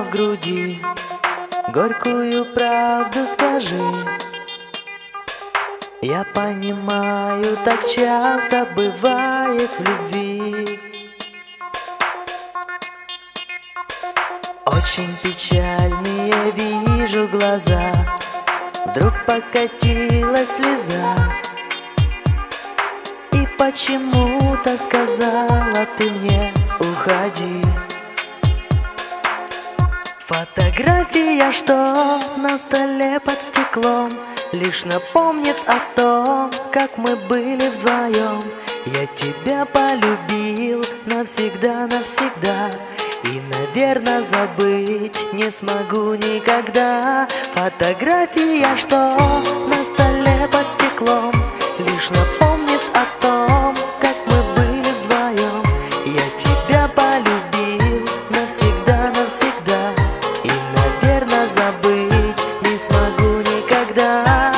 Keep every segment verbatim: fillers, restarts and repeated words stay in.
в груди, горькую правду скажи. Я понимаю, так часто бывает в любви. Очень печальные вижу глаза, вдруг покатилась слеза. И почему-то сказала ты мне: уходи. Фотография, что на столе под стеклом, лишь напомнит о том, как мы были вдвоем. Я тебя полюбил навсегда, навсегда, и, наверное, забыть не смогу никогда. Фотография, что на столе под стеклом, лишь напомнит о том, как мы были вдвоем. Я тебя полюбил навсегда, навсегда, и, наверное, забыть не смогу никогда.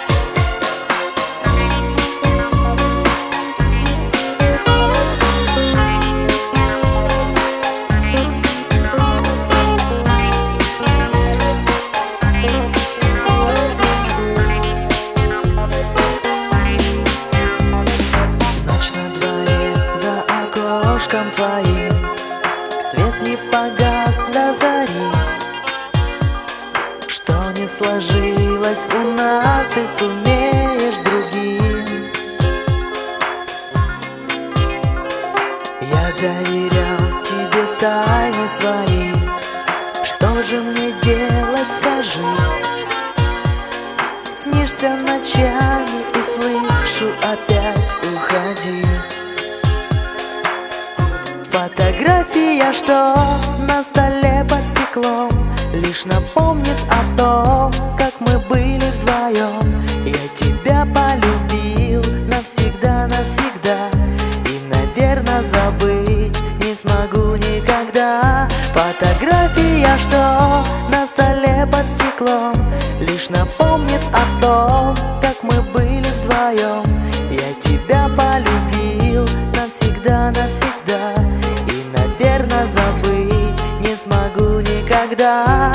Твоим свет не погас до зари. Что не сложилось у нас, ты сумеешь с другим. Я доверял тебе тайны свои. Что же мне делать, скажи? Снишься ночами и слышу опять: уходи. Фотография, что на столе под стеклом, лишь напомнит о том, как мы были вдвоем. Я тебя полюбил навсегда, навсегда, и, наверное, забыть не смогу никогда. Фотография, что на столе под стеклом, лишь напомнит о том, как мы были вдвоем. Я тебя полюбил навсегда, навсегда, и, наверное, забыть не смогу никогда.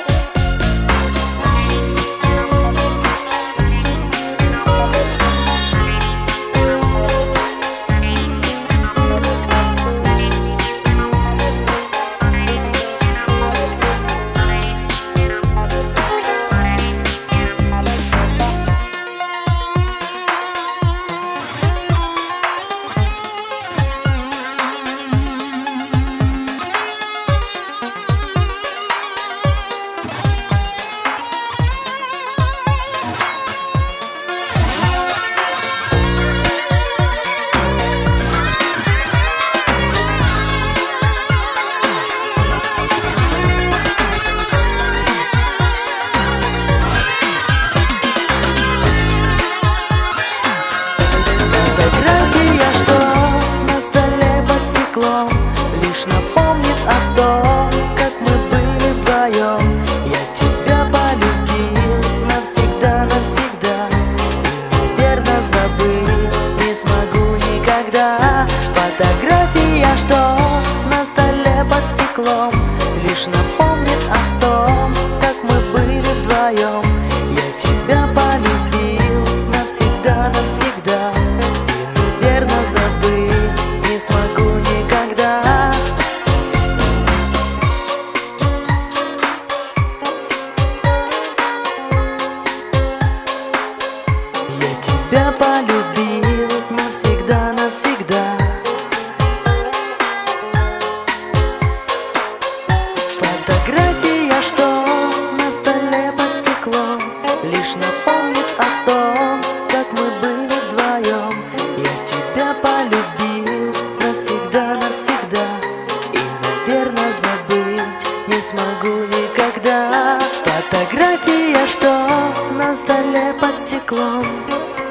Лишь напомнит о том, как мы были вдвоем. Я тебя полюбил навсегда, навсегда, и, наверное, забыть не смогу никогда. Фотография, что на столе под стеклом, лишь напомнит о том, как мы были вдвоем. Я тебя полюбил навсегда, навсегда, и, наверное, забыть не смогу никогда. Я тебя полюбил навсегда, навсегда. Фотография, что на столе под стеклом, лишь напомнит о том, как мы были вдвоем. Я тебя полюбил навсегда, навсегда, и, наверное, забыть не смогу никогда. Фотография, что на столе под стеклом,